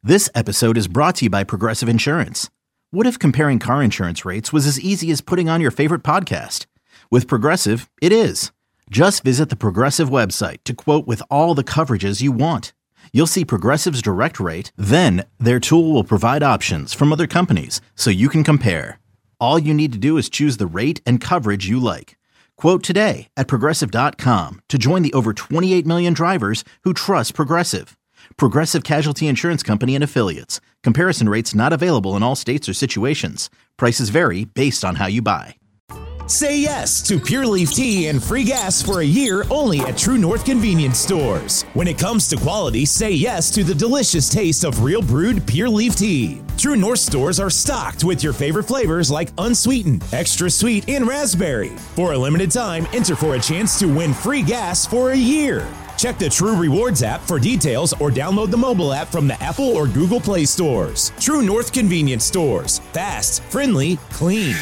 This episode is brought to you by Progressive Insurance. What if comparing car insurance rates was as easy as putting on your favorite podcast? With Progressive, it is. Just visit the Progressive website to quote with all the coverages you want. You'll see Progressive's direct rate, then their tool will provide options from other companies so you can compare. All you need to do is choose the rate and coverage you like. Quote today at Progressive.com to join the over 28 million drivers who trust Progressive. Progressive Casualty Insurance Company and Affiliates. Comparison rates not available in all states or situations. Prices vary based on how you buy. Say yes to Pure Leaf Tea and free gas for a year only at True North Convenience Stores. When it comes to quality, say yes to the delicious taste of real brewed Pure Leaf Tea. True North stores are stocked with your favorite flavors like unsweetened, extra sweet, and raspberry. For a limited time, enter for a chance to win free gas for a year. Check the True Rewards app for details or download the mobile app from the Apple or Google Play stores. True North Convenience Stores. Fast, friendly, clean.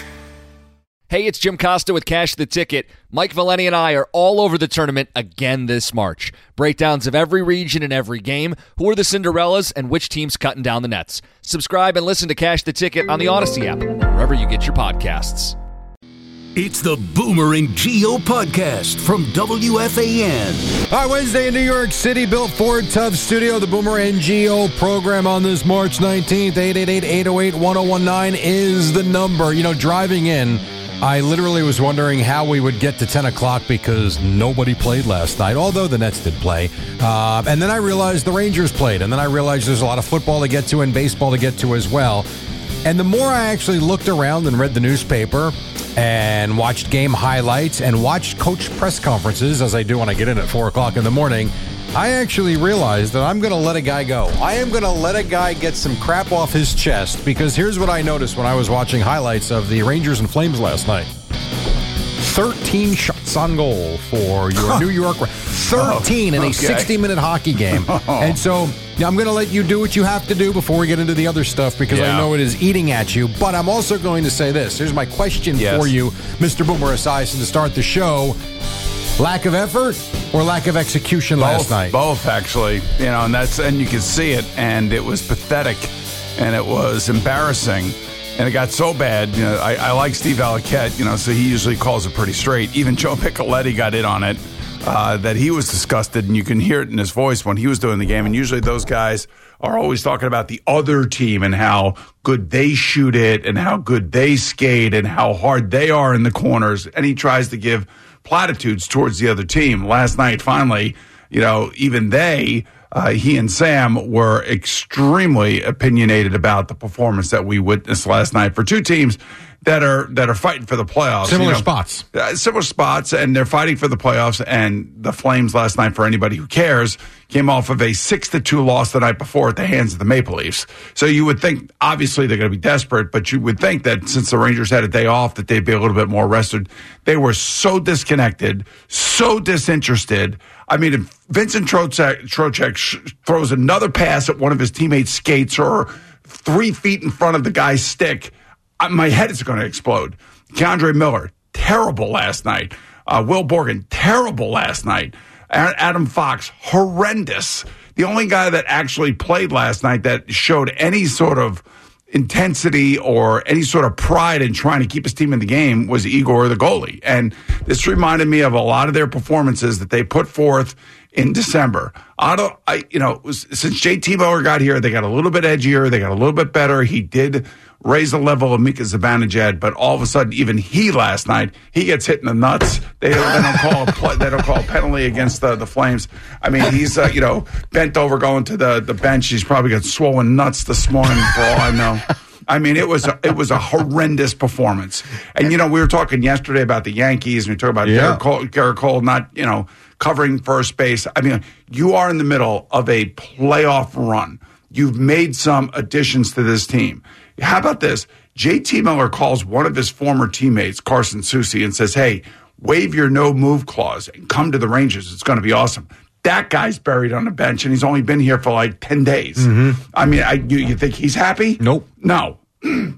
Hey, it's Jim Costa with Cash the Ticket. Mike Valeni and I are all over the tournament again this March. Breakdowns of every region and every game, who are the Cinderellas, and which team's cutting down the nets. Subscribe and listen to Cash the Ticket on the Odyssey app, wherever you get your podcasts. It's the Boomer and Geo podcast from WFAN. All right, Wednesday in New York City, Built Ford Tough Studio, the Boomer and Geo program on this March 19th. 888-808-1019 is the number. You know, driving in, I literally was wondering how we would get to 10 o'clock because nobody played last night, although the Nets did play. And then I realized the Rangers played, and then I realized there's a lot of football to get to and baseball to get to as well. And the more I actually looked around and read the newspaper and watched game highlights and watched coach press conferences, as I do when I get in at 4 o'clock in the morning, I actually realized that I'm going to let a guy go. I am going to let a guy get some crap off his chest, because here's what I noticed when I was watching highlights of the Rangers and Flames last night. 13 shots on goal for your New York. 13 in a 60-minute hockey game. And so I'm going to let you do what you have to do before we get into the other stuff, because I know it is eating at you. But I'm also going to say this. Here's my question for you, Mr. Boomer Esiason, to start the show. Lack of effort or lack of execution last night? Both, actually. You know, and you can see it, and it was pathetic, and it was embarrassing. And it got so bad, you know, I like Steve Alliquette, you know, so he usually calls it pretty straight. Even Joe Picoletti got in on it, that he was disgusted, and you can hear it in his voice when he was doing the game. And usually those guys are always talking about the other team and how good they shoot it and how good they skate and how hard they are in the corners. And he tries to give platitudes towards the other team. Last night, finally, you know, even he and Sam were extremely opinionated about the performance that we witnessed last night for two teams that are fighting for the playoffs. Similar spots. Similar spots, and they're fighting for the playoffs. And the Flames last night, for anybody who cares, came off of a 6-2 loss the night before at the hands of the Maple Leafs. So you would think, obviously, they're going to be desperate, but you would think that since the Rangers had a day off, that they'd be a little bit more rested. They were so disconnected, so disinterested. I mean, if Vincent Trocheck throws another pass at one of his teammates' skates or 3 feet in front of the guy's stick, my head is going to explode. Keandre Miller, terrible last night. Will Borgen, terrible last night. Adam Fox, horrendous. The only guy that actually played last night that showed any sort of intensity or any sort of pride in trying to keep his team in the game was Igor, the goalie. And this reminded me of a lot of their performances that they put forth in December. Since JT Miller got here, they got a little bit edgier. They got a little bit better. He did raise the level of Mika Zibanejad, but all of a sudden, even he last night, he gets hit in the nuts. They don't call a penalty against the Flames. I mean, he's bent over going to the bench. He's probably got swollen nuts this morning, for all I know. I mean, it was a horrendous performance. And we were talking yesterday about the Yankees, and we talked about Garrett Cole not covering first base. I mean, you are in the middle of a playoff run. You've made some additions to this team. How about this? JT Miller calls one of his former teammates, Carson Soucy, and says, hey, waive your no-move clause and come to the Rangers. It's going to be awesome. That guy's buried on the bench, and he's only been here for like 10 days. Mm-hmm. I mean, you think he's happy? Nope. No.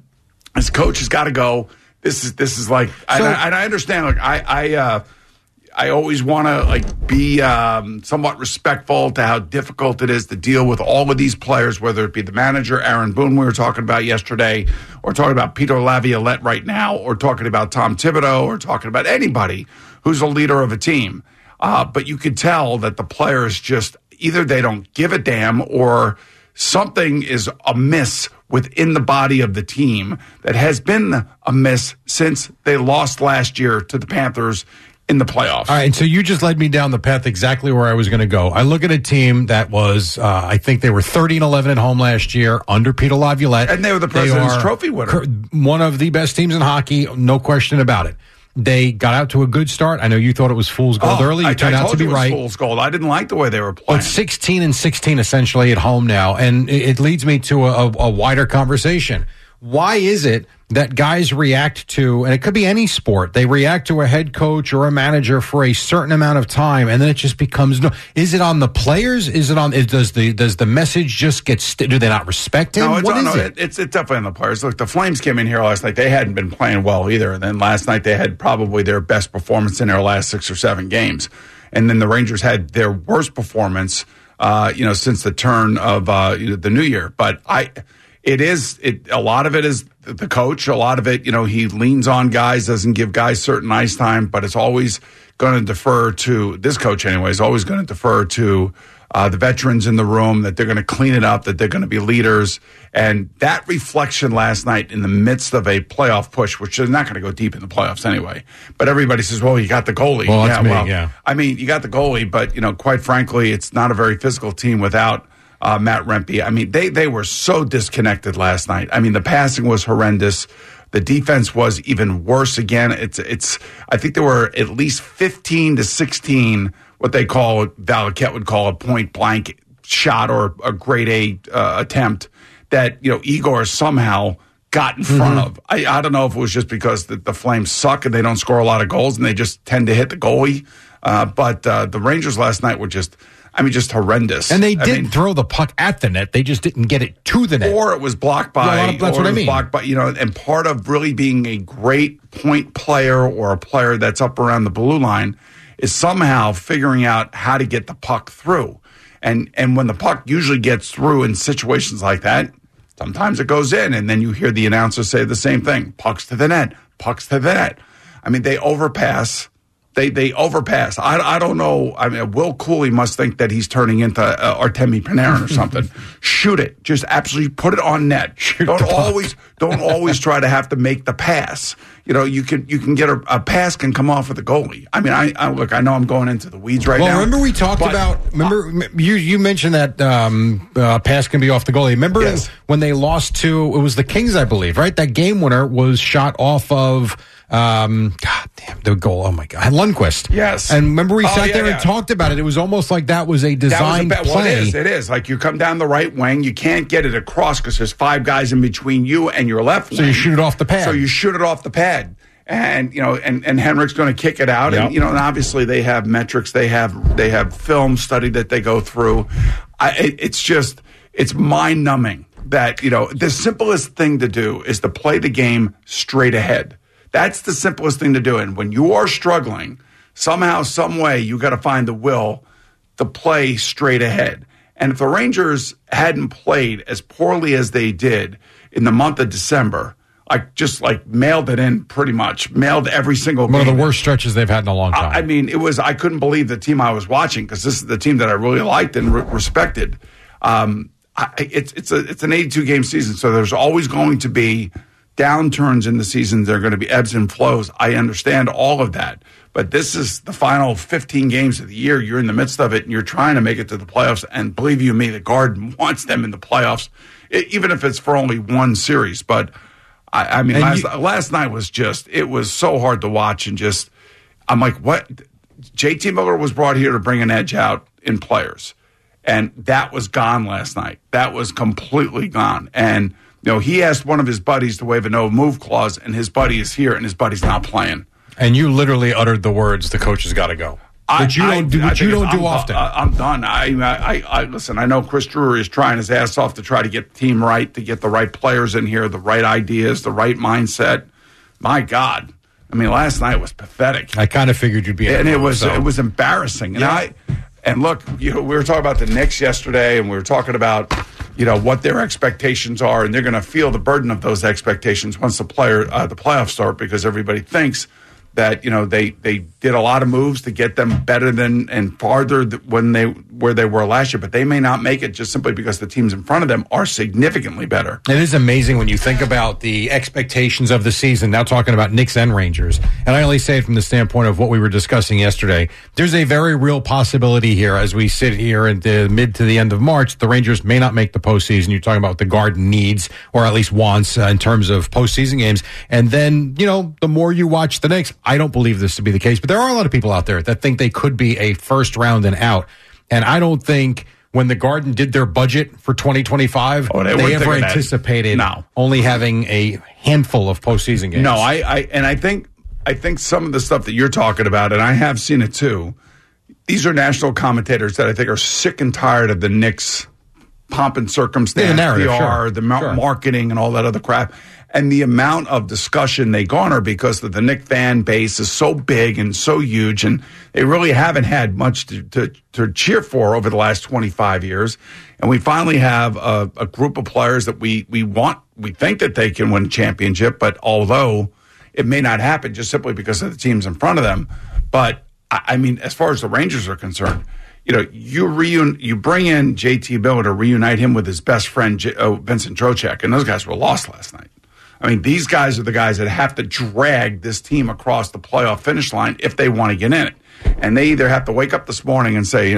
His coach has got to go. This is like, and I understand. Like, I always want to be somewhat respectful to how difficult it is to deal with all of these players, whether it be the manager, Aaron Boone, we were talking about yesterday, or talking about Peter Laviolette right now, or talking about Tom Thibodeau, or talking about anybody who's a leader of a team. But you could tell that the players just either they don't give a damn or something is amiss within the body of the team that has been amiss since they lost last year to the Panthers in the playoffs. All right, so you just led me down the path exactly where I was going to go. I look at a team that was, I think they were 30-11 at home last year under Peter Laviolette. And they were the President's Trophy winner. One of the best teams in hockey, no question about it. They got out to a good start. I know you thought it was fool's gold early. You turned out to be right. Fool's gold. I didn't like the way they were playing. But 16-16 essentially at home now, and it leads me to a wider conversation. Why is it that guys react to, and it could be any sport, they react to a head coach or a manager for a certain amount of time, and then it just becomes no? Is it on the players? Is it on? Does the message just get? Do they not respect him? It's definitely on the players. Look, the Flames came in here last night. They hadn't been playing well either, and then last night they had probably their best performance in their last 6 or 7 games, and then the Rangers had their worst performance, since the turn of the new year. But a lot of it is the coach. A lot of it, he leans on guys, doesn't give guys certain ice time, but it's always going to defer to this coach anyway. Is always going to defer to the veterans in the room, that they're going to clean it up, that they're going to be leaders. And that reflection last night in the midst of a playoff push, which is not going to go deep in the playoffs anyway. But everybody says, well, you got the goalie. Well, that's me. I mean, you got the goalie, but, quite frankly, it's not a very physical team without Matt Rempe. I mean, they were so disconnected last night. I mean, the passing was horrendous. The defense was even worse again. I think there were at least 15 to 16, what they call, Valiquette would call a point blank shot or a grade A attempt that, Igor somehow got in front of. I don't know if it was just because the Flames suck and they don't score a lot of goals and they just tend to hit the goalie. But the Rangers last night were just horrendous. And they did throw the puck at the net. They just didn't get it to the net. Or it was blocked by. That's what I mean. Blocked by, and part of really being a great point player or a player that's up around the blue line is somehow figuring out how to get the puck through. And when the puck usually gets through in situations like that, sometimes it goes in, and then you hear the announcer say the same thing: pucks to the net, pucks to the net. I mean, they overpass. They overpass. I don't know. I mean, Will Cooley must think that he's turning into Artemi Panarin or something. Shoot it. Just absolutely put it on net. Don't always try to have to make the pass. You can get a pass can come off of the goalie. I mean, I know I'm going into the weeds now. Well, remember we talked about. You mentioned that pass can be off the goalie. Remember when they lost to, it was the Kings, I believe, right? That game winner was shot off of. God damn, the goal. Oh my God. Lundqvist. Yes. And remember we sat there and talked about it. It was almost like that was a designed play. Well, it is. Like you come down the right wing, you can't get it across because there's 5 guys in between you and your left wing. So you shoot it off the pad. And, and Henrik's going to kick it out. Yep. And, and obviously they have metrics. They have film study that they go through. It's mind numbing that, the simplest thing to do is to play the game straight ahead. That's the simplest thing to do. And when you are struggling, somehow, some way, you got to find the will to play straight ahead. And if the Rangers hadn't played as poorly as they did in the month of December, mailed it in pretty much, mailed every single game. One of the worst stretches they've had in a long time. I mean, I couldn't believe the team I was watching because this is the team that I really liked and respected. It's an 82-game season, so there's always going to be downturns in the season. There are going to be ebbs and flows. I understand all of that. But this is the final 15 games of the year. You're in the midst of it, and you're trying to make it to the playoffs. And believe you me, the Garden wants them in the playoffs, even if it's for only one series. But, I mean, last night was it was so hard to watch. And I'm like, what? JT Miller was brought here to bring an edge out in players. And that was gone last night. That was completely gone. And he asked one of his buddies to waive a no-move clause, and his buddy is here, and his buddy's not playing. And you literally uttered the words, "The coach has got to go." Which you don't do often. I'm done. I listen. I know Chris Drury is trying his ass off to try to get the team right, to get the right players in here, the right ideas, the right mindset. My God, I mean, last night was pathetic. I kind of figured you'd be, and it was embarrassing. And look, we were talking about the Knicks yesterday, and we were talking about what their expectations are, and they're going to feel the burden of those expectations once the playoffs start, because everybody thinks that they did a lot of moves to get them better than and farther where they were last year, but they may not make it just simply because the teams in front of them are significantly better. It is amazing when you think about the expectations of the season, now talking about Knicks and Rangers, and I only say it from the standpoint of what we were discussing yesterday. There's a very real possibility here as we sit here in the mid to the end of March, the Rangers may not make the postseason. You're talking about what the Garden needs, or at least wants, in terms of postseason games. And then, the more you watch the Knicks, I don't believe this to be the case, but there are a lot of people out there that think they could be a first round and out. And I don't think when the Garden did their budget for 2025, they ever anticipated only having a handful of postseason games. No, I think some of the stuff that you're talking about, and I have seen it too, these are national commentators that I think are sick and tired of the Knicks pomp and circumstance, the narrative, PR, marketing, and all that other crap. And the amount of discussion they garner because the Knicks fan base is so big and so huge, and they really haven't had much to cheer for over the last 25 years. And we finally have a group of players that we think that they can win a championship, but although it may not happen just simply because of the teams in front of them. But, I mean, as far as the Rangers are concerned, you bring in JT Miller to reunite him with his best friend, Vincent Trocheck, and those guys were lost last night. I mean, these guys are the guys that have to drag this team across the playoff finish line if they want to get in it. And they either have to wake up this morning and say,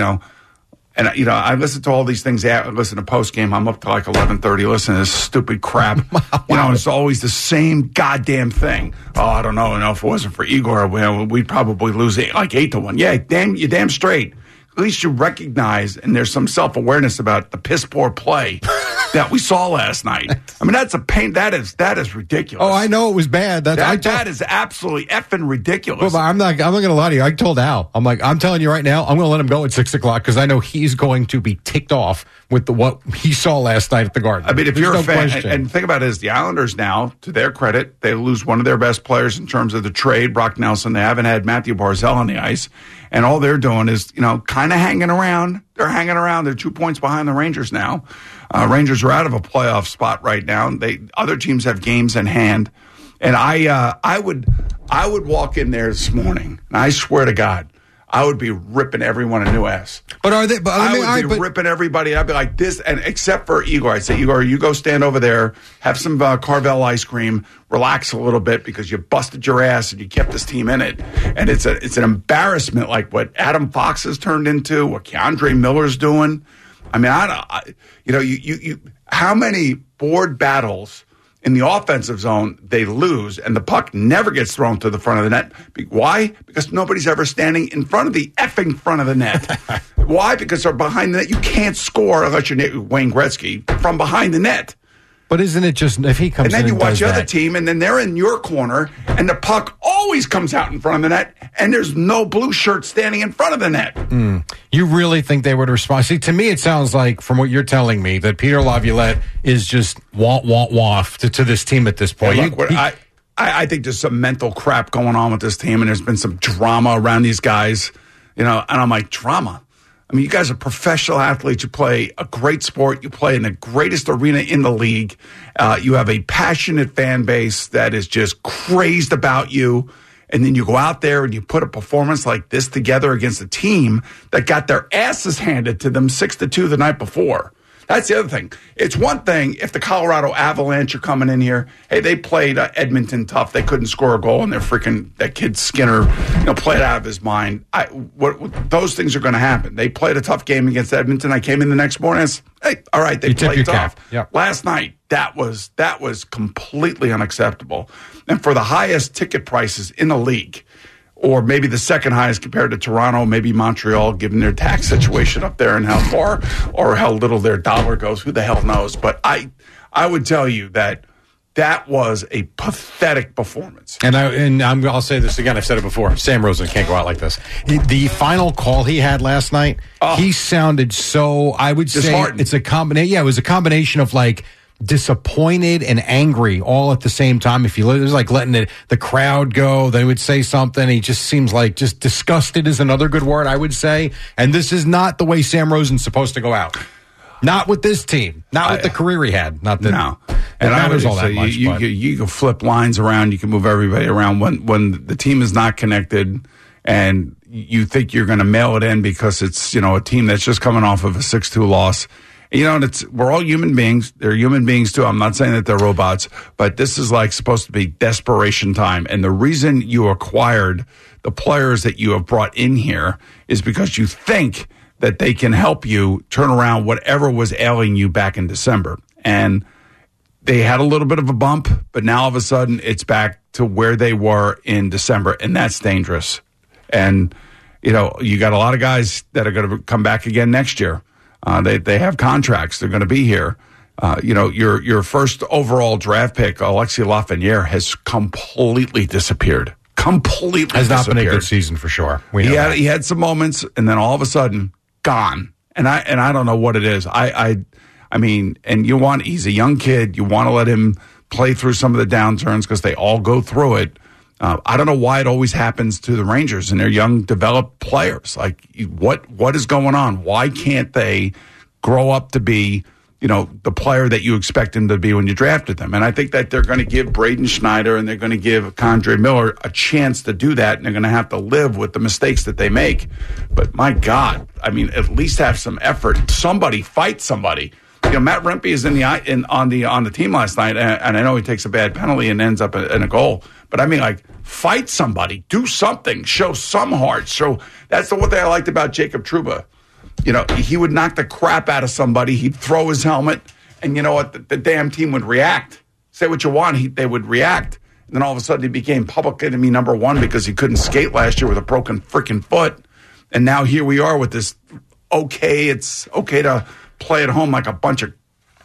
I listen to all these things. I listen to post game. I'm up to like 11:30 listening to this stupid crap. It's always the same goddamn thing. Oh, I don't know. If it wasn't for Igor, we'd probably lose 8-1. Yeah, you're damn straight. At least you recognize, and there's some self-awareness about the piss poor play that we saw last night. I mean, that's a pain. That is ridiculous. Oh, I know it was bad. That is absolutely effing ridiculous. Well, I'm not going to lie to you. I told Al, I'm telling you right now, I'm going to let him go at 6:00 because I know he's going to be ticked off with what he saw last night at the Garden. I mean, if you're a fan, and think about it, is the Islanders now, to their credit, they lose one of their best players in terms of the trade, Brock Nelson. They haven't had Matthew Barzal on the ice. And all they're doing is, kind of hanging around. They're hanging around. They're 2 points behind the Rangers now. Rangers are out of a playoff spot right now. Other teams have games in hand. And I would walk in there this morning, and I swear to God, I would be ripping everyone a new ass. But are they? But I would be ripping everybody. I'd be like this, and except for Igor, I'd say, Igor, you go stand over there, have some Carvel ice cream, relax a little bit because you busted your ass and you kept this team in it. And it's an embarrassment, like what Adam Fox has turned into, what Keandre Miller's doing. I mean, how many board battles in the offensive zone they lose, and the puck never gets thrown to the front of the net. Why? Because nobody's ever standing in front of the effing front of the net. Why? Because they're behind the net. You can't score unless you're Wayne Gretzky from behind the net. But isn't it just if he comes in and then you watch the other team, and then they're in your corner, and the puck always comes out in front of the net, and there's no blue shirt standing in front of the net. You really think they would respond? See, to me, it sounds like, from what you're telling me, that Peter Laviolette is just wah to this team at this point. Hey, look, I think there's some mental crap going on with this team, and there's been some drama around these guys, and I'm like, drama? I mean, you guys are professional athletes. You play a great sport. You play in the greatest arena in the league. You have a passionate fan base that is just crazed about you. And then you go out there and you put a performance like this together against a team that got their asses handed to them 6-2 the night before. That's the other thing. It's one thing if the Colorado Avalanche are coming in here. Hey, they played Edmonton tough. They couldn't score a goal, and that kid Skinner, played out of his mind. Those things are going to happen. They played a tough game against Edmonton. I came in the next morning and said, hey, all right, they played tough. Yep. Last night, that was completely unacceptable. And for the highest ticket prices in the league, or maybe the second highest compared to Toronto, maybe Montreal, given their tax situation up there and how far or how little their dollar goes. Who the hell knows? But I would tell you that was a pathetic performance. And I'll say this again. I've said it before. Sam Rosen can't go out like this. The final call he had last night, he sounded so, I would say, it's a combination. Yeah, it was a combination of like disappointed and angry all at the same time. If you it was like letting the crowd go, they would say something. He just seems like just disgusted is another good word, I would say. And this is not the way Sam Rosen's supposed to go out. Not with this team. Not with the career he had. Not that no. It matters all that much. You can flip lines around. You can move everybody around. When the team is not connected and you think you're going to mail it in because it's, a team that's just coming off of a 6-2 loss. And we're all human beings. They're human beings too. I'm not saying that they're robots, but this is like supposed to be desperation time. And the reason you acquired the players that you have brought in here is because you think that they can help you turn around whatever was ailing you back in December. And they had a little bit of a bump, but now all of a sudden it's back to where they were in December, and that's dangerous. And, you got a lot of guys that are going to come back again next year. They have contracts. They're going to be here. Your first overall draft pick, Alexis Lafreniere, has completely disappeared. Has not been a good season for sure. He had some moments, and then all of a sudden, gone. And I don't know what it is. I mean, and he's a young kid. You want to let him play through some of the downturns because they all go through it. I don't know why it always happens to the Rangers and their young, developed players. Like, what is going on? Why can't they grow up to be, the player that you expect them to be when you drafted them? And I think that they're going to give Braden Schneider and they're going to give K'Andre Miller a chance to do that, and they're going to have to live with the mistakes that they make. But my God, I mean, at least have some effort. Somebody fight somebody. Matt Rempe is on the team last night, and I know he takes a bad penalty and ends up in a goal. But I mean, like, fight somebody, do something, show some heart. So that's the one thing I liked about Jacob Trouba. He would knock the crap out of somebody. He'd throw his helmet, and you know what? The damn team would react. Say what you want, they would react. And then all of a sudden, he became public enemy number one because he couldn't skate last year with a broken freaking foot. And now here we are with this. It's okay to play at home like a bunch of.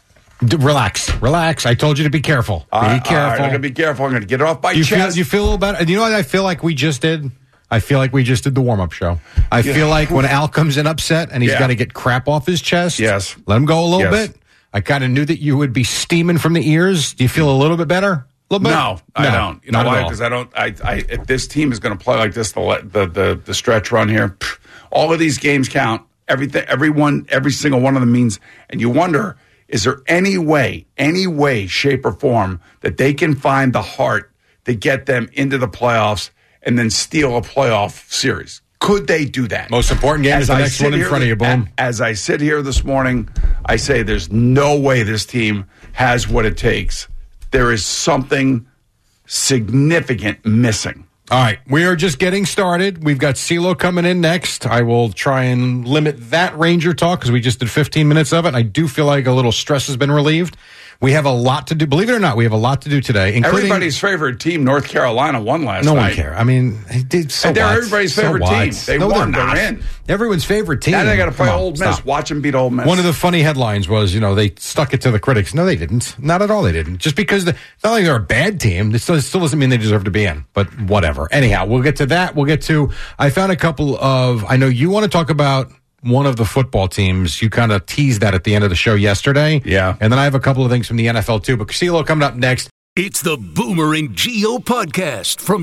Relax. I told you to be careful. Be careful. I'm going to be careful. I'm going to get it off my chest. You feel a little better? You know what I feel like we just did? I feel like we just did the warm-up show. I feel like when Al comes in upset and he's got to get crap off his chest, let him go a little bit. I kind of knew that you would be steaming from the ears. Do you feel a little bit better? A little bit? No, I don't. You know why? Because I don't. If this team is going to play like this, the stretch run here, all of these games count. Every single one of them means. And you wonder, is there any way, shape, or form that they can find the heart to get them into the playoffs and then steal a playoff series? Could they do that? Most important game is the next one in front of you, Boom. As I sit here this morning, I say there's no way this team has what it takes. There is something significant missing. All right, we are just getting started. We've got CeeLo coming in next. I will try and limit that Ranger talk because we just did 15 minutes of it. I do feel like a little stress has been relieved. We have a lot to do. Believe it or not, we have a lot to do today. Everybody's favorite team, North Carolina, won last night. No one cares. I mean, they're everybody's favorite team. They won. They're in. Everyone's favorite team. Now they got to play Ole Miss. Stop. Watch them beat Ole Miss. One of the funny headlines was, they stuck it to the critics. No, they didn't. Not at all. They didn't. Just because it's not like they're a bad team. It still doesn't mean they deserve to be in. But whatever. Anyhow, we'll get to that. I found a couple of. I know you want to talk about one of the football teams. You kind of teased that at the end of the show yesterday. Yeah. And then I have a couple of things from the NFL too. But CeeLo coming up next. It's the Boomer and Gio podcast from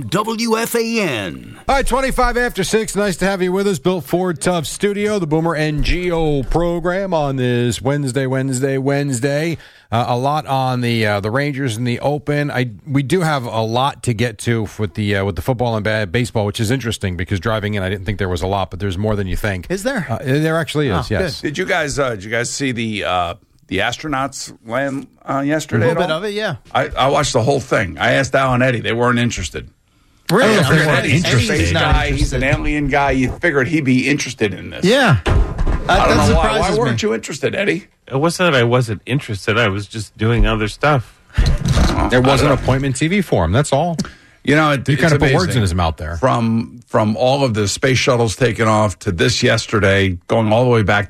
WFAN. All right, 25 after 6. Nice to have you with us. Built Ford Tough Studio, the Boomer and Gio program on this Wednesday. A lot on the Rangers and the Open. We do have a lot to get to with the football and baseball, which is interesting because driving in, I didn't think there was a lot, but there's more than you think. Is there? There actually is. Yes. Good. Did you guys see the astronauts land yesterday? A little bit of it, yeah. I watched the whole thing. I asked Al and Eddie; they weren't interested. Really? Eddie's a space guy. He's an alien guy. You figured he'd be interested in this. Yeah. I don't know why. Why weren't you interested, Eddie? It wasn't that I wasn't interested. I was just doing other stuff. There was an appointment TV for him. That's all. You kind of put words in his mouth there. From all of the space shuttles taking off to this yesterday, going all the way back,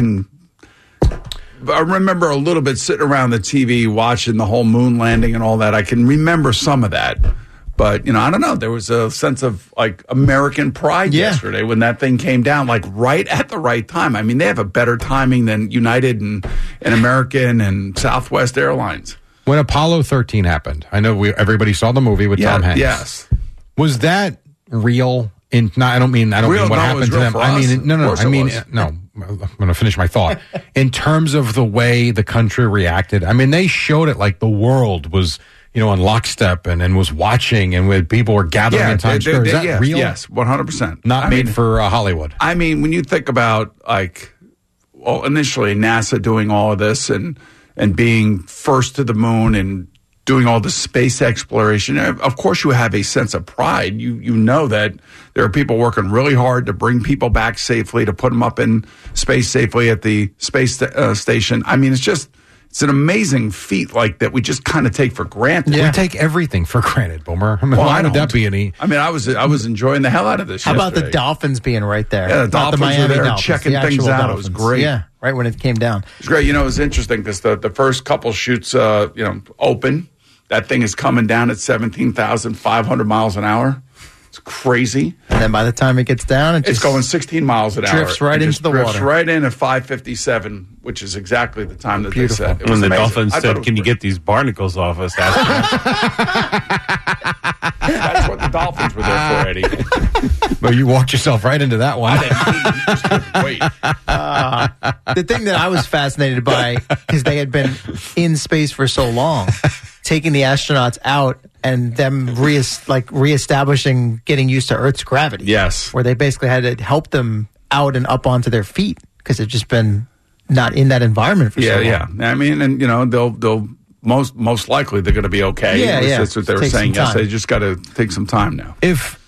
I remember a little bit sitting around the TV watching the whole moon landing and all that. I can remember some of that. But, I don't know. There was a sense of, American pride yesterday when that thing came down, right at the right time. I mean, they have a better timing than United and American and Southwest Airlines. When Apollo 13 happened, I know everybody saw the movie with Tom Hanks. Yes. Was that real? I don't mean what happened to them. I mean, no. I'm going to finish my thought. In terms of the way the country reacted, I mean, they showed it like the world was, in lockstep and was watching, and people were gathering in Times Square. Is that real? Yes, 100%. Not made for Hollywood. I mean, when you think about initially NASA doing all of this and being first to the moon and doing all the space exploration, of course you have a sense of pride. You know that there are people working really hard to bring people back safely, to put them up in space safely at the space station. I mean, it's an amazing feat that we just kind of take for granted. Yeah. We take everything for granted, Boomer. I mean, why would that be any? I mean, I was enjoying the hell out of this. How about the Dolphins being right there? Yeah, the Dolphins were there Dolphins, checking things out. Dolphins. It was great. Yeah, right when it came down. It was great. It was interesting because the first couple shoots, open. That thing is coming down at 17,500 miles an hour. It's crazy. And then by the time it gets down, it's going 16 miles an hour. Drifts right into the drifts water. Right in at 5:57, which is exactly the time that they said. When the Dolphins said, "Can you get these barnacles off us?" That's what the Dolphins were there for, Eddie. Well, you walked yourself right into that one. Wait. The thing that I was fascinated by, because they had been in space for so long, taking the astronauts out and them reestablishing, getting used to Earth's gravity. Yes. Where they basically had to help them out and up onto their feet because they've just been not in that environment for so long. Yeah. I mean, and they'll most likely they're going to be okay. Yeah. That's what they were saying yesterday. They just got to take some time now.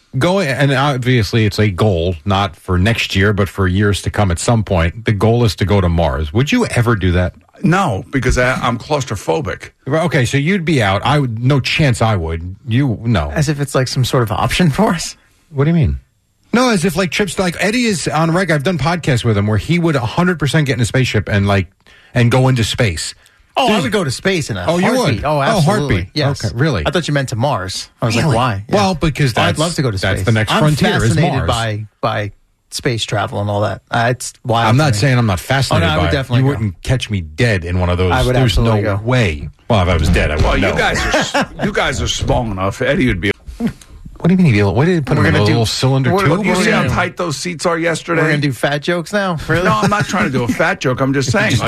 And obviously it's a goal, not for next year, but for years to come at some point. The goal is to go to Mars. Would you ever do that? No, because I'm claustrophobic. Okay, so you'd be out. No chance I would. No. As if it's some sort of option for us? What do you mean? No, as if trips, Eddie is on reg. I've done podcasts with him where he would 100% get in a spaceship and go into space. Oh, I would go to space in a heartbeat. You would? Oh, absolutely. Heartbeat. Yes. Okay, really? I thought you meant to Mars. I was like, why? Yeah. Well, because I'd love to go to space. That's the next frontier is Mars. I'm fascinated by space travel and all that. It's wild. I'm not saying I'm not fascinated by it. I would definitely You wouldn't catch me dead in one of those. I would There's absolutely no go. way. Well, if I was dead, I wouldn't know. You guys are small enough. Eddie would be. What do you mean? What did you put him in a little cylinder tube? You see how tight those seats are yesterday? We're going to do fat jokes now? Really? No, I'm not trying to do a fat joke. I'm just saying.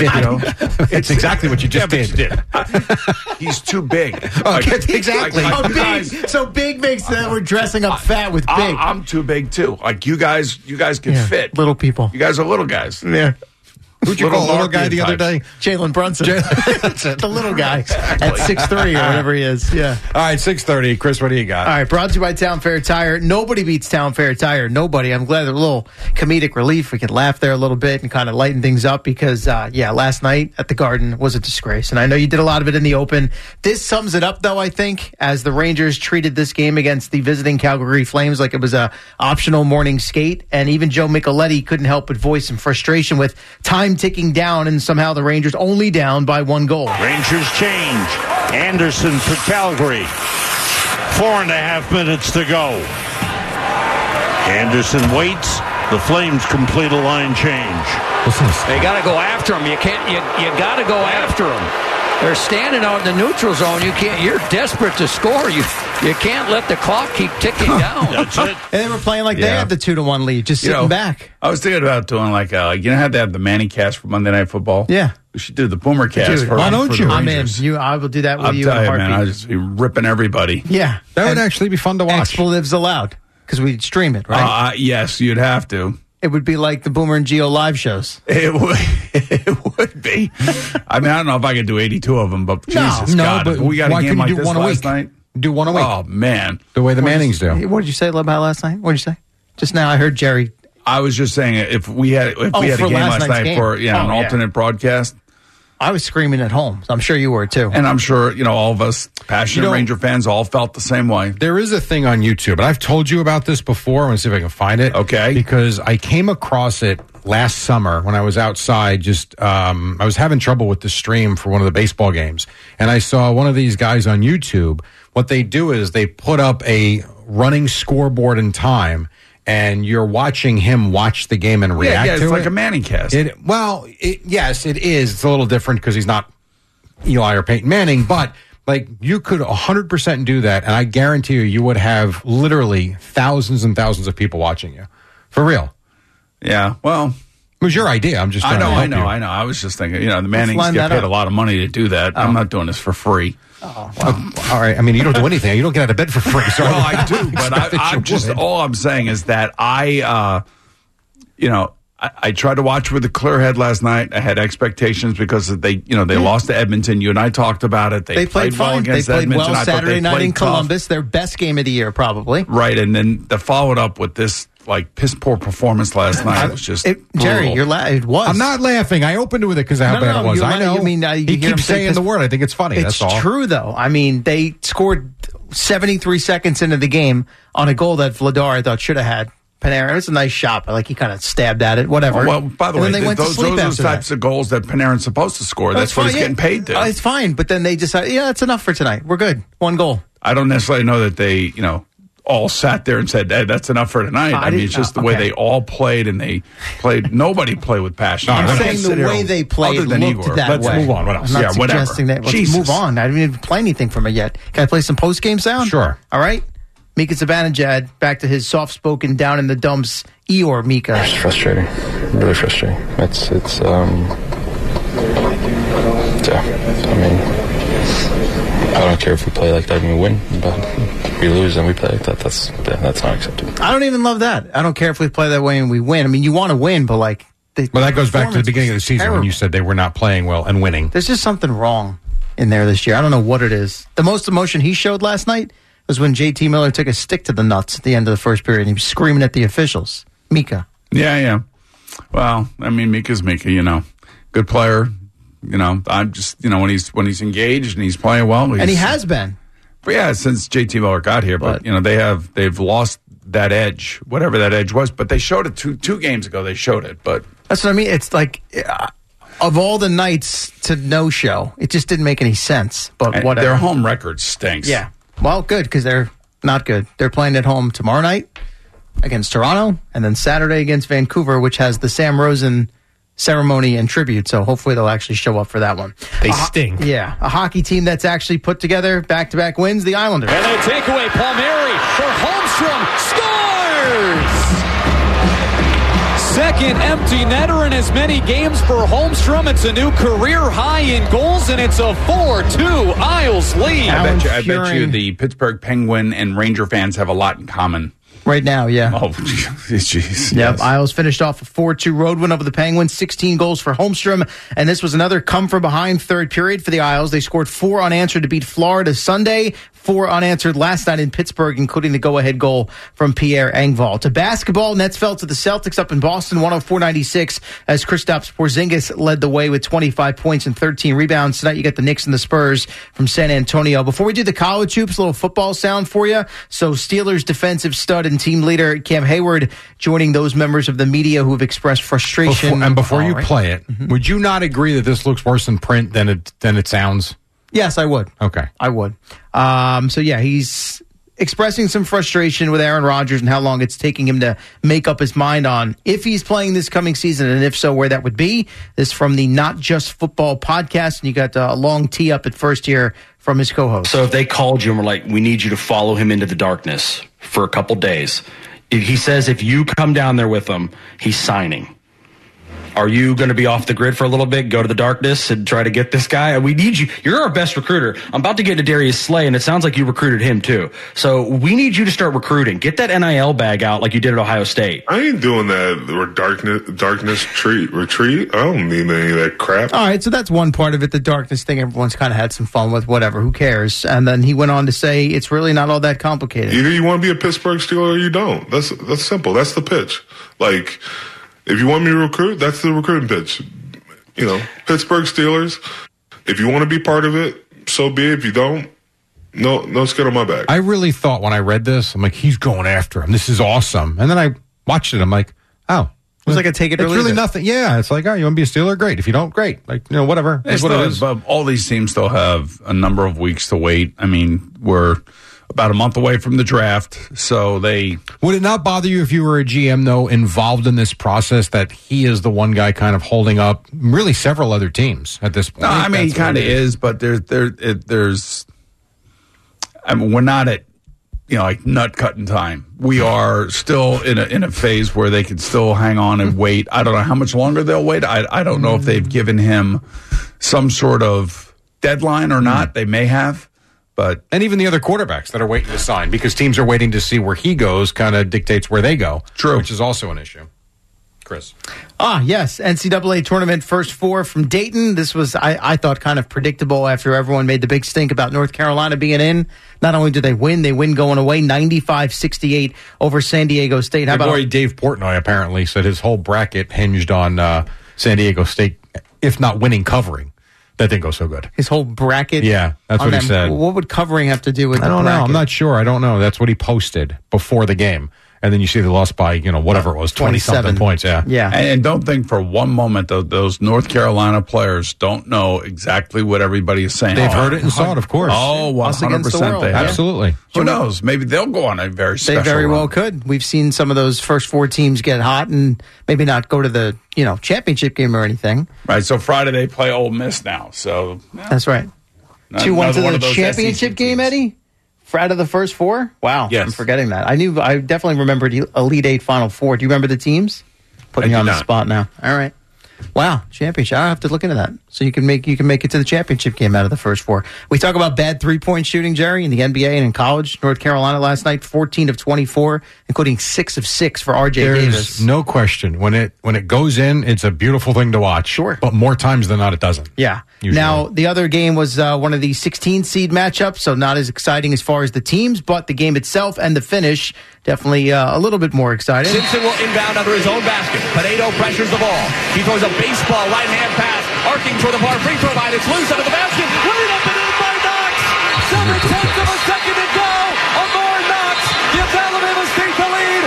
It's exactly what you just did. He's too big. Exactly. So big makes that we're dressing up fat with big. I'm too big too. You guys can fit. Little people. You guys are little guys. Yeah. Who'd you call little guy the other day? Jalen Brunson. The little guy at 6'3" or whatever he is. Yeah. All right, 6:30. Chris, what do you got? All right, brought to you by Town Fair Tire. Nobody beats Town Fair Tire. Nobody. I'm glad there's a little comedic relief. We can laugh there a little bit and kind of lighten things up because, last night at the Garden was a disgrace. And I know you did a lot of it in the open. This sums it up, though, I think, as the Rangers treated this game against the visiting Calgary Flames like it was a optional morning skate. And even Joe Micheletti couldn't help but voice some frustration with time ticking down and somehow the Rangers only down by 1 goal. Rangers change. Anderson for Calgary. 4.5 minutes to go. Anderson waits. The Flames complete a line change. They got to go after him. You can't. You got to go after him. They're standing out in the neutral zone. You can't. You're desperate to score. You can't let the clock keep ticking down. That's it. And they were playing like they had the 2-1 lead, just sitting back. I was thinking about doing how they have the Manny cast for Monday Night Football. Yeah. We should do the Boomer cast. Dude, why don't you? I'm in. I will do that with you in a heartbeat. Man, I'll just be ripping everybody. Yeah. That would actually be fun to watch. Expletives allowed, because we'd stream it, right? Yes, you'd have to. It would be like the Boomer and Gio live shows. It would be. I mean, I don't know if I could do 82 of them, but Jesus God. But we got a game like this last night. Do one a week. Oh, man. The way the Mannings do. What did you say about last night? What did you say? Just now I heard Jerry. I was just saying if we had a game last night for an alternate broadcast. I was screaming at home. So I'm sure you were too. And I'm sure, all of us passionate Ranger fans all felt the same way. There is a thing on YouTube, and I've told you about this before. I'm going to see if I can find it. Okay. Because I came across it last summer when I was outside. I was having trouble with the stream for one of the baseball games, and I saw one of these guys on YouTube. What they do is they put up a running scoreboard in time, and you're watching him watch the game and react to it. Yeah, it's like a Manning cast. Yes, it is. It's a little different because he's not Eli or Peyton Manning, but like you could 100% do that, and I guarantee you would have literally thousands and thousands of people watching you. For real. Yeah, well, it was your idea. I'm just trying to help you. I know. I was just thinking, the Mannings get paid a lot of money to do that. I'm not doing this for free. Oh, well, all right. I mean, you don't do anything. You don't get out of bed for free. So well, I do, but all I'm saying is that I tried to watch with a clear head last night. I had expectations because they lost to Edmonton. You and I talked about it. They played well fine. against They played Edmonton. well Saturday night in Columbus. Their best game of the year, probably. Right, and then to follow it up with this piss poor performance last night was just Jerry, it was. I'm not laughing. I opened with it because of how bad it was. I know. He keeps saying the word. I think it's funny. It's that's all. True, though. I mean, they scored 73 seconds into the game on a goal that Vladar, I thought, should have had. Panarin, it was a nice shot, but he kind of stabbed at it, whatever. Well, by the way, those are the types of goals that Panarin's supposed to score. That's what he's getting paid to. It's fine, but then they decided, that's enough for tonight. We're good. One goal. I don't necessarily know that they, all sat there and said, hey, that's enough for tonight. I mean, it's just the way they all played, and they played. Nobody played with passion. I'm saying the way they played looked Igor. that Let's way. move on. What else? I'm not whatever. suggesting that. Let's move on. I didn't even play anything from it yet. Can I play some post-game sound? Sure. All right. Mika Zibanejad back to his soft-spoken, down in the dumps Eeyore Mika. It's frustrating, really frustrating. It's I don't care if we play like that and we win, but if we lose and we play like that, that's not acceptable. I don't even love that. I don't care if we play that way and we win. I mean, you want to win, but well, that goes back to the beginning of the season when you said they were not playing well and winning. There's just something wrong in there this year. I don't know what it is. The most emotion he showed last night was when JT Miller took a stick to the nuts at the end of the first period. He was screaming at the officials. Mika. Yeah. Well, I mean, Mika's Mika, good player. I'm just, when he's engaged and he's playing well. And he has been. But yeah, since JT Miller got here. But they've lost that edge, whatever that edge was. But they showed it two games ago. They showed it. But that's what I mean. It's like, of all the nights to no show, it just didn't make any sense. But whatever. Their home record stinks. Yeah. Well, good, because they're not good. They're playing at home tomorrow night against Toronto, and then Saturday against Vancouver, which has the Sam Rosen ceremony and tribute. So hopefully they'll actually show up for that one. They stink. Yeah. A hockey team that's actually put together back-to-back wins, the Islanders. And they take away Palmieri for Holmstrom. Scores! Second empty netter in as many games for Holmstrom. It's a new career high in goals, and it's a 4-2 Isles lead. I bet you the Pittsburgh Penguin and Ranger fans have a lot in common. Right now, yeah. Oh, jeez. Yep. Yes. Isles finished off a 4-2 road win over the Penguins, 16 goals for Holmstrom, and this was another come-from-behind third period for the Isles. They scored 4 unanswered to beat Florida Sunday, 4 unanswered last night in Pittsburgh, including the go-ahead goal from Pierre Engvall. To basketball, Nets fell to the Celtics up in Boston, 104-96, as Kristaps Porzingis led the way with 25 points and 13 rebounds. Tonight, you got the Knicks and the Spurs from San Antonio. Before we do the college hoops, a little football sound for you. So Steelers defensive stud and team leader Cam Hayward joining those members of the media who have expressed frustration. Before you play it, would you not agree that this looks worse in print than it sounds? Yes, I would. Okay. I would. So, yeah, he's expressing some frustration with Aaron Rodgers and how long it's taking him to make up his mind on if he's playing this coming season, and if so, where that would be. This from the Not Just Football podcast, and you got a long tee up at first here from his co-host. So if they called you and were like, we need you to follow him into the darkness for a couple days, he says if you come down there with him, he's signing. Are you going to be off the grid for a little bit, go to the darkness and try to get this guy? We need you. You're our best recruiter. I'm about to get to Darius Slay, and it sounds like you recruited him too. So we need you to start recruiting. Get that NIL bag out like you did at Ohio State. I ain't doing that or darkness retreat. I don't need any of that crap. All right, so that's one part of it, the darkness thing. Everyone's kind of had some fun with, whatever, who cares? And then he went on to say it's really not all that complicated. Either you want to be a Pittsburgh Steeler or you don't. That's simple. That's the pitch. Like, if you want me to recruit, that's the recruiting pitch. Pittsburgh Steelers, if you want to be part of it, so be it. If you don't, no skin on my back. I really thought when I read this, I'm like, he's going after him. This is awesome. And then I watched it. I'm like, oh, It's like a take it or It's leave really it. nothing. Yeah, it's like, oh, you want to be a Steeler? Great. If you don't, great. Like, whatever. That's what it is. But all these teams still have a number of weeks to wait. I mean, we're about a month away from the draft, so they... Would it not bother you if you were a GM, though, involved in this process, that he is the one guy kind of holding up really several other teams at this point? No, I mean, he kind of is, but there's... I mean, we're not at, like nut cutting time. We are still in a phase where they can still hang on and wait. I don't know how much longer they'll wait. I don't know if they've given him some sort of deadline or not. They may have. And even the other quarterbacks that are waiting to sign, because teams are waiting to see where he goes, kind of dictates where they go. True. Which is also an issue. Chris. Yes. NCAA tournament first four from Dayton. This was, I thought, kind of predictable after everyone made the big stink about North Carolina being in. Not only did they win going away 95-68 over San Diego State. How about boy Dave Portnoy apparently said his whole bracket hinged on San Diego State, if not winning, covering. That didn't go so good. His whole bracket? Yeah, that's what he said. What would covering have to do with I don't know. I'm not sure. I don't know. That's what he posted before the game. And then you see they lost by, whatever it was, 20-something points. Yeah. And don't think for one moment, those North Carolina players don't know exactly what everybody is saying. They've heard it and saw it, of course. Oh, 100% they have. Absolutely. Who knows? Maybe they'll go on a very special They very run. well could. We've seen some of those first four teams get hot and maybe not go to the, championship game or anything. Right, so Friday they play Ole Miss now. So That's right. Another 2-1 to one the of those championship SEC game, Eddie? Out of the first four? Wow. Yes. I'm forgetting that. I definitely remembered Elite Eight Final Four. Do you remember the teams? Putting you on the spot now. All right. Wow, championship. I'll have to look into that. So you can make it to the championship game out of the first four. We talk about bad 3-point shooting, Jerry, in the NBA and in college. North Carolina last night, 14 of 24, including 6 of 6 for RJ Davis. There's no question. When it goes in, it's a beautiful thing to watch. Sure. But more times than not, it doesn't. Yeah. Usually. Now, the other game was one of the 16 seed matchups, so not as exciting as far as the teams, but the game itself and the finish, definitely a little bit more exciting. Simpson will inbound under his own basket. Pinedo pressures the ball. He throws a baseball right-hand pass, arcing toward the far free throw line. It's loose under the basket. Laid up and in by Knox. 7/10 of a second to go. Amor Knox gives Alabama State the lead,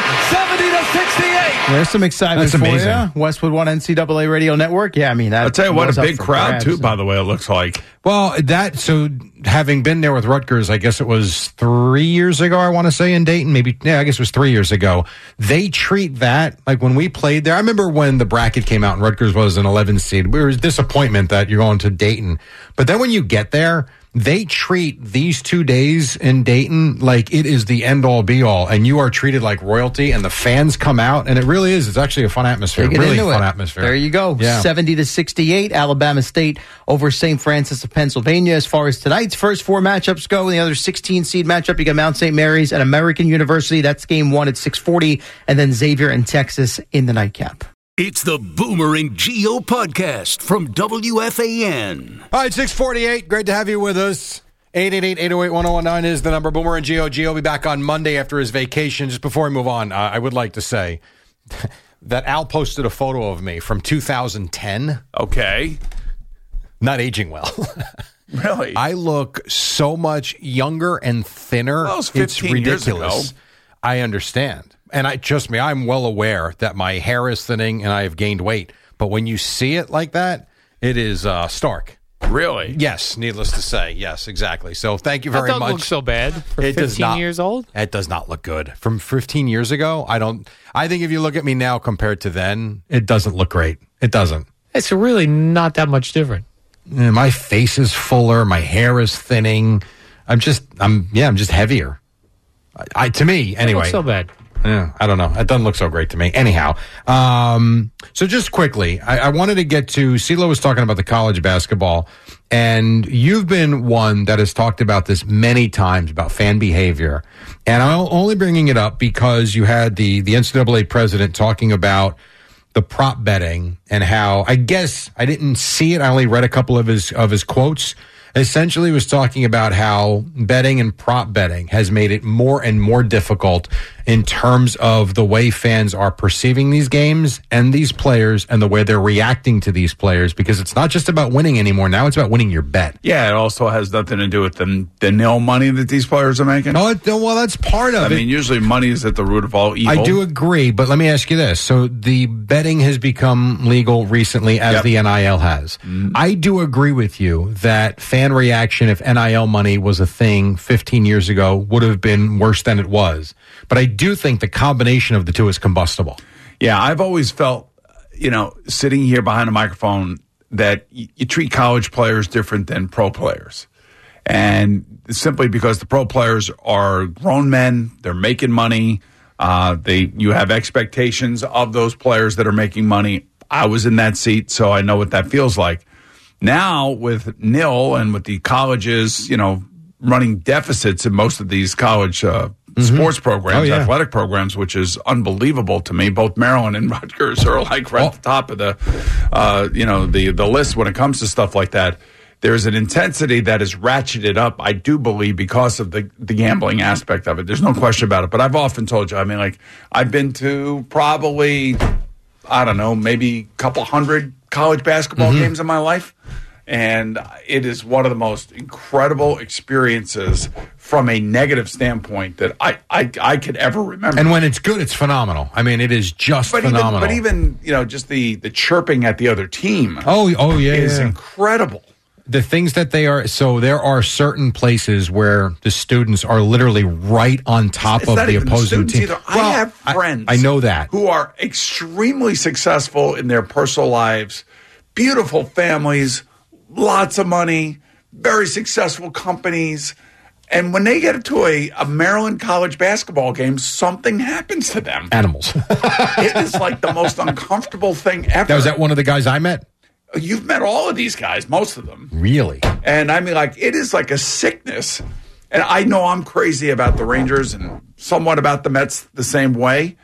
70-68. There's some excitement That's for amazing. you. Westwood One NCAA Radio Network. Yeah, I mean, that I'll tell you what, was a up big for crowd grabs. too, by the way, it looks like. Well, so having been there with Rutgers, I guess it was 3 years ago, I want to say, in Dayton. I guess it was 3 years ago. They treat that, like when we played there, I remember when the bracket came out and Rutgers was an 11 seed. There was disappointment that you're going to Dayton. But then when you get there, they treat these 2 days in Dayton like it is the end-all, be-all, and you are treated like royalty, and the fans come out, and it really is. It's actually a fun atmosphere. Really fun atmosphere. There you go. Yeah. 70-68, Alabama State over St. Francis of Pennsylvania. As far as tonight's first four matchups go, the other 16-seed matchup, you got Mount St. Mary's and American University. That's game one at 6:40, and then Xavier and Texas in the nightcap. It's the Boomer and Geo podcast from WFAN. All right, 6:48. Great to have you with us. 888-808-1019 is the number. Boomer and Geo. Geo will be back on Monday after his vacation. Just before we move on, I would like to say that Al posted a photo of me from 2010. Okay. Not aging well. Really? I look so much younger and thinner. Well, it was 15 it's years ridiculous. ago. I understand. And trust me, I'm well aware that my hair is thinning and I have gained weight. But when you see it like that, it is stark. Really? Yes, needless to say. Yes, exactly. So thank you very That much. doesn't look so bad for It does 15 not. years old. It does not look good. From 15 years ago, I think if you look at me now compared to then, it doesn't look great. It doesn't. It's really not that much different. My face is fuller. My hair is thinning. I'm just heavier. To me, anyway. Not so bad. Yeah, I don't know. It doesn't look so great to me. Anyhow, so just quickly, I wanted to get to, CeeLo was talking about the college basketball, and you've been one that has talked about this many times, about fan behavior. And I'm only bringing it up because you had the NCAA president talking about the prop betting and how, I guess, I didn't see it. I only read a couple of his quotes. essentially was talking about how betting and prop betting has made it more and more difficult in terms of the way fans are perceiving these games and these players and the way they're reacting to these players, because it's not just about winning anymore. Now it's about winning your bet. Yeah, it also has nothing to do with the nil money that these players are making. Oh, well, that's part of it. I mean, usually money is at the root of all evil. I do agree, but let me ask you this. So the betting has become legal recently, as the NIL has. I do agree with you that fan reaction, if NIL money was a thing 15 years ago, would have been worse than it was. But I do think the combination of the two is combustible. Yeah, I've always felt, sitting here behind a microphone, that you treat college players different than pro players. And simply because the pro players are grown men, they're making money, you have expectations of those players that are making money. I was in that seat, so I know what that feels like. Now with NIL and with the colleges, running deficits in most of these college sports programs, athletic programs, which is unbelievable to me. Both Maryland and Rutgers are like right at the top of the list when it comes to stuff like that. There's an intensity that is ratcheted up, I do believe, because of the gambling aspect of it. There's no question about it. But I've often told you, I've been to probably, maybe a couple hundred college basketball games in my life. And it is one of the most incredible experiences from a negative standpoint that I could ever remember. And when it's good, it's phenomenal. I mean, it is just phenomenal. But even just the chirping at the other team is incredible. The things that they are, so there are certain places where the students are literally right on top of the opposing team. Well, I have friends I know that, who are extremely successful in their personal lives, beautiful families, lots of money, very successful companies. And when they get to a Maryland college basketball game, something happens to them. Animals. It is like the most uncomfortable thing ever. Was that one of the guys I met? You've met all of these guys, most of them. Really? And it is like a sickness. And I know I'm crazy about the Rangers and somewhat about the Mets the same way.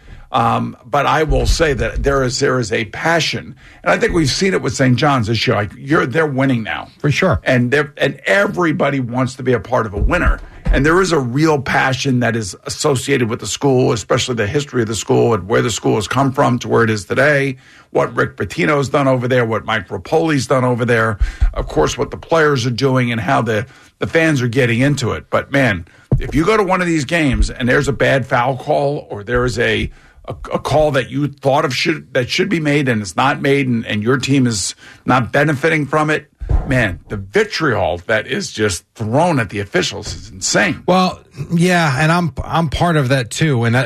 But I will say that there is a passion, and I think we've seen it with St. John's this year. They're winning now for sure, and everybody wants to be a part of a winner. And there is a real passion that is associated with the school, especially the history of the school and where the school has come from to where it is today, what Rick Pitino's done over there, what Mike Rapoli's done over there, of course, what the players are doing and how the fans are getting into it. But, man, if you go to one of these games and there's a bad foul call or there is a call that you thought of that should be made and it's not made and your team is not benefiting from it, man, the vitriol that is just thrown at the officials is insane. Well, yeah, and I'm part of that too. And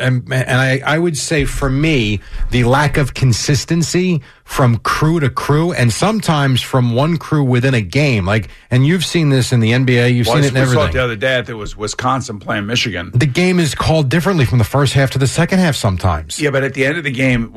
I would say for me, the lack of consistency from crew to crew, and sometimes from one crew within a game. And you've seen this in the NBA, you've seen it in everything. We saw it the other day that it was Wisconsin playing Michigan. The game is called differently from the first half to the second half sometimes. Yeah, but at the end of the game,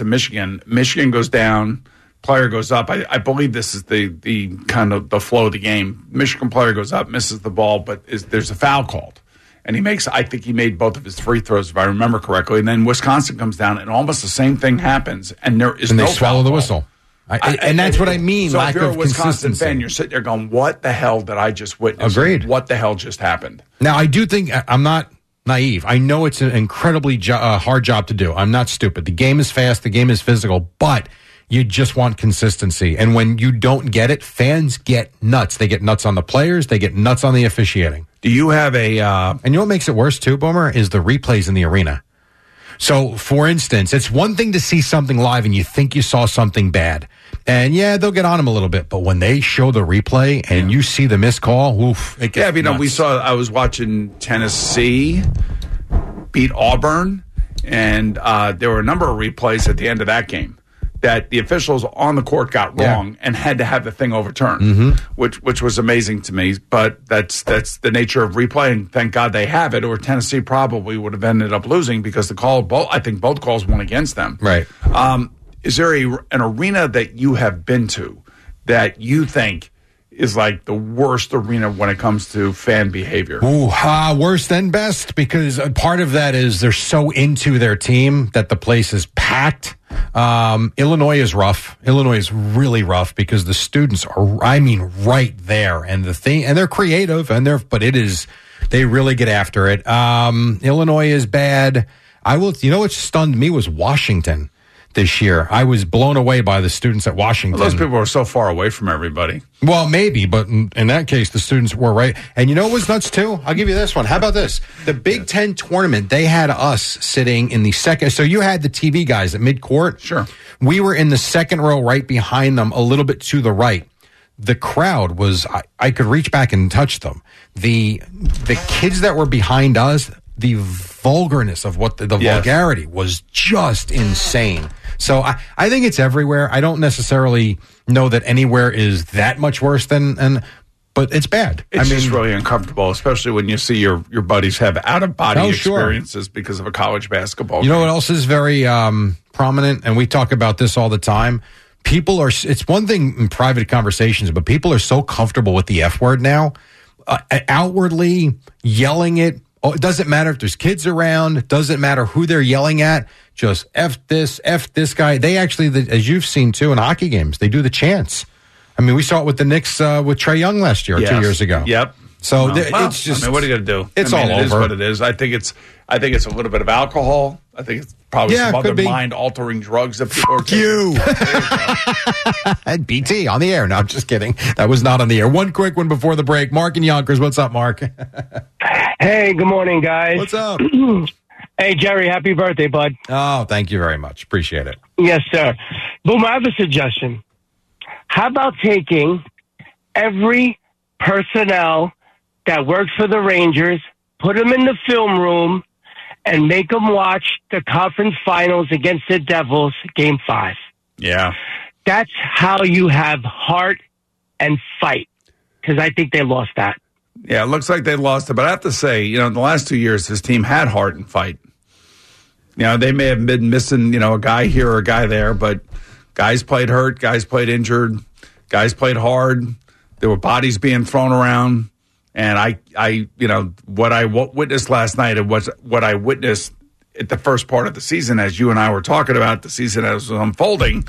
Michigan goes down. Player goes up. I believe this is the kind of the flow of the game. Michigan player goes up, misses the ball, but there's a foul called. And I think he made both of his free throws, if I remember correctly. And then Wisconsin comes down, and almost the same thing happens, and there is no foul. And they swallow the whistle. And that's what I mean, so lack if you're of a Wisconsin consistency. fan, you're sitting there going, what the hell did I just witness? Agreed. What the hell just happened? Now, I do think, I'm not naive. I know it's an incredibly hard job to do. I'm not stupid. The game is fast. The game is physical. But you just want consistency. And when you don't get it, fans get nuts. They get nuts on the players. They get nuts on the officiating. Do you have and you know what makes it worse too, Boomer, is the replays in the arena. So, for instance, it's one thing to see something live and you think you saw something bad. And, yeah, they'll get on them a little bit. But when they show the replay and you see the missed call, oof, it gets nuts. I was watching Tennessee beat Auburn, and there were a number of replays at the end of that game that the officials on the court got wrong and had to have the thing overturned, which was amazing to me. But that's the nature of replay, and thank God they have it, or Tennessee probably would have ended up losing because I think both calls went against them. Right. Is there an arena that you have been to that you think is like the worst arena when it comes to fan behavior? Worse than best, because part of that is they're so into their team that the place is packed. Illinois is rough. Illinois is really rough because the students are, right there. And they're creative, they really get after it. Illinois is bad. What stunned me was Washington this year. I was blown away by the students at Washington. Well, those people are so far away from everybody. Well, maybe, but in that case, the students were right. And you know what was nuts, too? I'll give you this one. How about this? The Big Ten tournament, they had us sitting in the second. So you had the TV guys at midcourt. Sure. We were in the second row right behind them, a little bit to the right. The crowd was, I could reach back and touch them. The kids that were behind us, the vulgarness of what the vulgarity was just insane. So I think it's everywhere. I don't necessarily know that anywhere is that much worse but it's bad. It's just really uncomfortable, especially when you see your buddies have out-of-body experiences because of a college basketball game. You know what else is very prominent, and we talk about this all the time? It's one thing in private conversations, but people are so comfortable with the F word now, outwardly yelling it. Oh, it doesn't matter if there's kids around. It doesn't matter who they're yelling at. Just F this guy. They actually, as you've seen too in hockey games, they do the chants. I mean, we saw it with the Knicks with Trae Young last year, 2 years ago. Yep. So it's just. what are you going to do? It's all over. It is what it is. I think it's a little bit of alcohol. I think it's probably some other mind-altering drugs that people are taking. And BT on the air. No, I'm just kidding. That was not on the air. One quick one before the break. Mark in Yonkers. What's up, Mark? Hey, good morning, guys. What's up? Hey, Jerry, happy birthday, bud. Oh, thank you very much. Appreciate it. Yes, sir. Boom, I have a suggestion. How about taking every personnel that works for the Rangers, put them in the film room, and make them watch the conference finals against the Devils, Game 5. Yeah. That's how you have heart and fight, because I think they lost that. Yeah, it looks like they lost it. But I have to say, in the last 2 years, this team had heart and fight. They may have been missing, a guy here or a guy there, but guys played hurt, guys played injured, guys played hard. There were bodies being thrown around. And what I witnessed last night and what I witnessed at the first part of the season, as you and I were talking about the season as it was unfolding,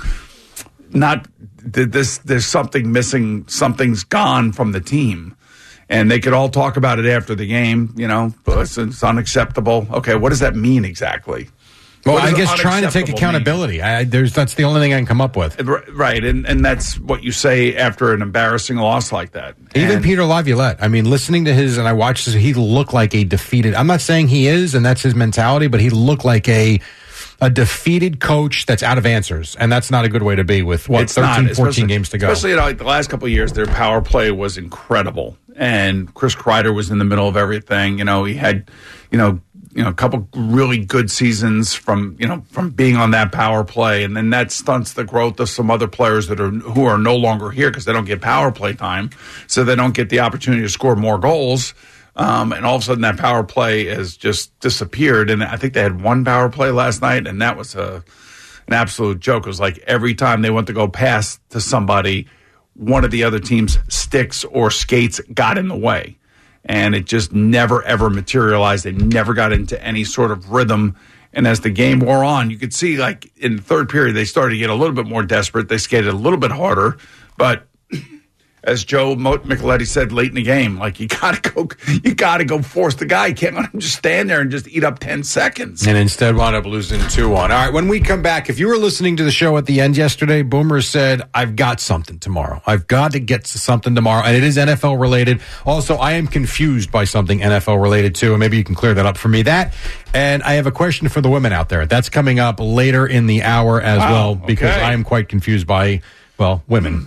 there's something missing, something's gone from the team. And they could all talk about it after the game, it's unacceptable. Okay, what does that mean exactly? Well, I guess trying to take accountability. That's the only thing I can come up with. Right, and that's what you say after an embarrassing loss like that. Even Peter Laviolette, listening to his, and I watched this, he looked like a defeated, I'm not saying he is, and that's his mentality, but he looked like a defeated coach that's out of answers, and that's not a good way to be with, 14 games to go. Especially the last couple of years, their power play was incredible, and Chris Kreider was in the middle of everything. He had, a couple really good seasons from being on that power play, and then that stunts the growth of some other players who are no longer here because they don't get power play time, so they don't get the opportunity to score more goals. And all of a sudden that power play has just disappeared. And I think they had one power play last night, and that was an absolute joke. It was like every time they went to go pass to somebody, one of the other team's sticks or skates got in the way. And it just never, ever materialized. They never got into any sort of rhythm. And as the game wore on, you could see, in the third period, they started to get a little bit more desperate. They skated a little bit harder. But as Joe Micheletti said late in the game, you gotta go force the guy. You can't let him just stand there and just eat up 10 seconds. And instead wound up losing 2-1. All right, when we come back, if you were listening to the show at the end yesterday, Boomer said, I've got something tomorrow. I've got to get to something tomorrow, and it is NFL related. Also, I am confused by something NFL related too, and maybe you can clear that up for me. And I have a question for the women out there. That's coming up later in the hour as well, because I am quite confused by, women.